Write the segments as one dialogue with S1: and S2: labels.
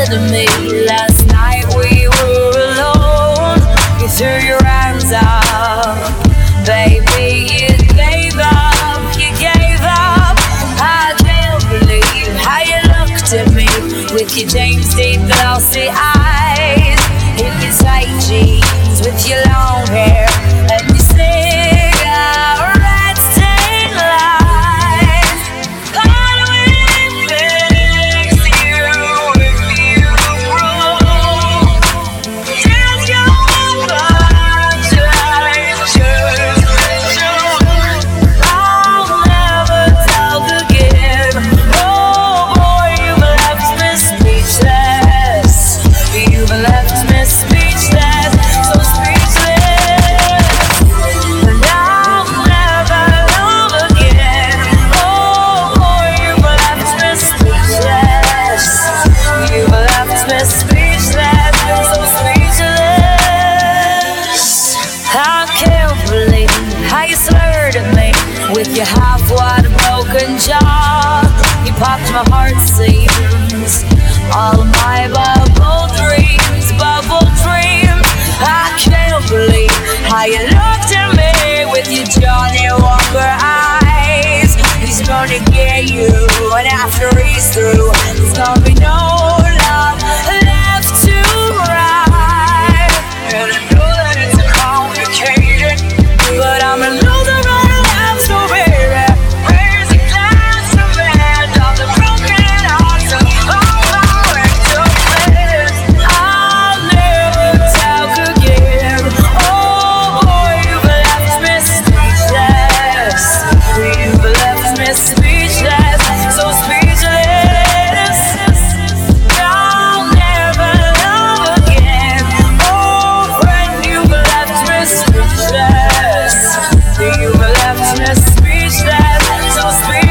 S1: to me. Last night we were alone. You threw your hands up, baby. You gave up, you gave up. I can't believe how you looked at me with your James Dean glossy eyes, in your tight jeans with your long hair, and you cigarette stained lies. God will fix you if you roll. Just your I'll never talk again. Oh boy, you've left me speechless. You've left me speechless, so speechless. And I'll never love again. Oh boy, you've left me speechless. You've left me speechless, so speechless. I can't believe how you slurred at me with your half-wide broken jaw. You popped my heart seams, all of my bubble dreams, bubble dreams. I can't believe how you looked at me with your Johnny Walker eyes. He's gonna get you, and after he's through, there's gonna be no love left to ride. And I know that it's complicated, but I'm a loser on a love story. Raise a glass to end of the broken hearts of all our ex-friends. I'll never talk again. Oh boy, you've left me speechless. You've left me speechless, so speechless. I'll never love again. Oh friend, you've left me speechless. You've left me speechless, so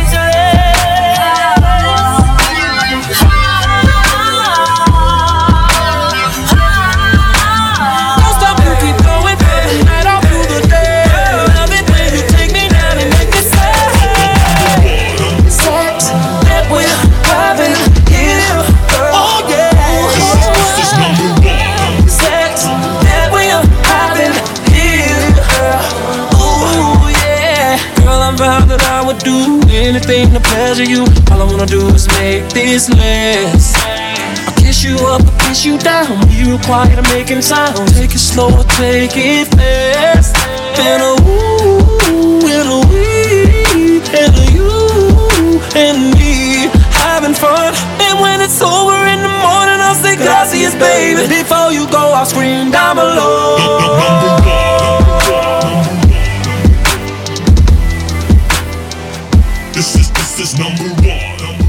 S2: Don't stop, you keep going, baby. Night all through the day. Love it when you take me down and make me say, sex that we're having here, girl. Oh yeah. Sex that we're having here, girl. Ooh yeah. Girl, I vowed that I would do anything to pleasure you. All I wanna do is make this last. I'll kiss you up, I'll kiss you down. Be real quiet, I'm making sound. Take it slow, or take it fast. And a ooh, and a we, and a you, and me having fun. And when it's over in the morning, I'll say gracias, baby. Before you go, I'll scream down below.
S3: This is number one.